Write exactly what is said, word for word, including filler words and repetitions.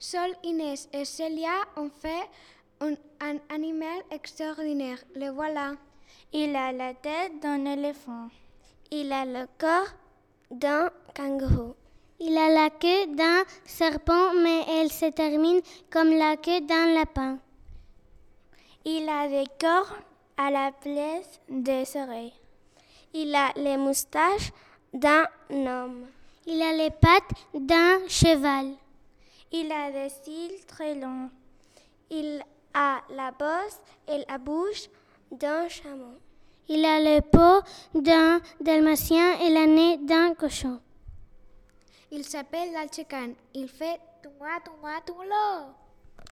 Seul Inès et Célia ont fait un, un animal extraordinaire. Le voilà. Il a la tête d'un éléphant. Il a le corps d'un kangourou. Il a la queue d'un serpent, mais elle se termine comme la queue d'un lapin. Il a des cornes à la place des oreilles. Il a les moustaches d'un homme. Il a les pattes d'un cheval. Il a des cils très longs. Il a la bosse et la bouche d'un chameau. Il a le peau d'un dalmatien et la nez d'un cochon. Il s'appelle l'Alchecan. Il fait tunga tunga tunglo.